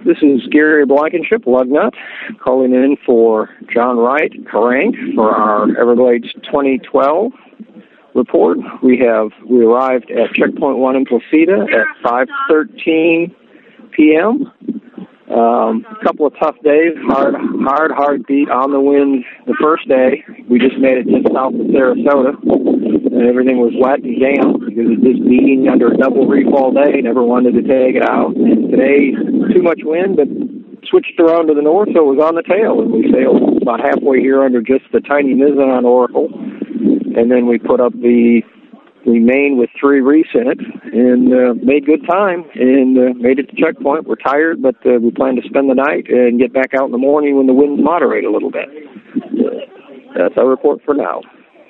This is Gary Blankenship, Lugnut, calling in for John Wright, Crank, for our Everglades 2012 report. We arrived at Checkpoint 1 in Placida at 5:13 p.m. A couple of tough days, hard beat on the wind the first day. We just made it just south of Sarasota, and everything was wet and damp because it was beating under a double reef all day. Never wanted to take it out. And today, too much wind, but switched around to the north, so it was on the tail, and we sailed about halfway here under just the tiny mizzen on Oracle, and then we put up the main with 3 reefs in it, and made good time, and made it to Checkpoint. We're tired, but we plan to spend the night and get back out in the morning when the winds moderate a little bit. That's our report for now.